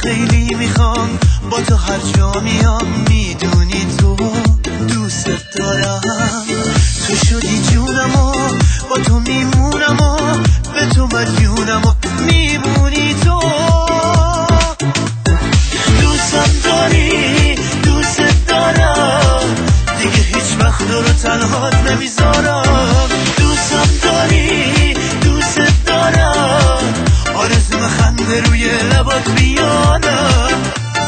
خیلی میخوام با تو هر جا میام، میدونی تو دوست دارم. تو شدی جونم و با تو میمونم و به تو مدیونم و میمونی تو. دوستم داری، دوست دارم، دیگه هیچ وقت رو تنهات نمیذارم. دوستم داری، دوست دارم، آرزوم خنده روی لبات بیانم.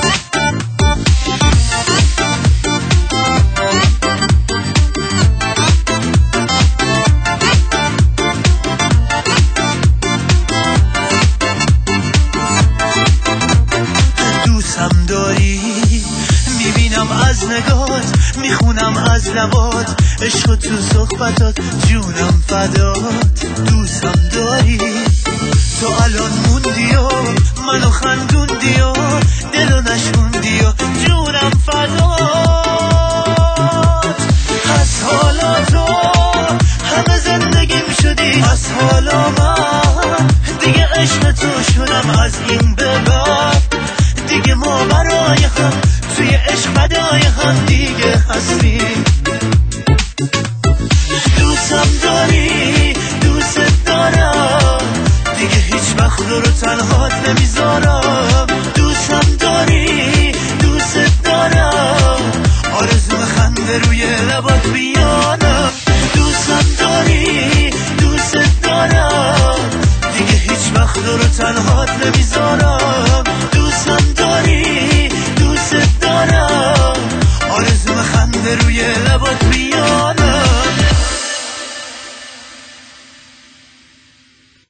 دوستم داری، میبینم از نگات، میخونم از لبات، عشق تو صحبتات، جونم فدات. دوستم داری، تو الان موندی و منو خندوندی و دلو نشوندی و جونم فدات. از حالا تو همه زندگیم شدی، از حالا من دیگه عشق تو شدم. از این به بعد دیگه ما برای هم توی عشق فدای هم دیگه هستیم. دوستم داری، دوست دارم، دیگه هیچ وقت رو تنهات نمیذارم. دوستم داری، دوست دارم، آرزوم خنده روی لبات بیانم. دوستم داری، دوست دارم، دیگه هیچ وقت رو تنهات نمیذارم.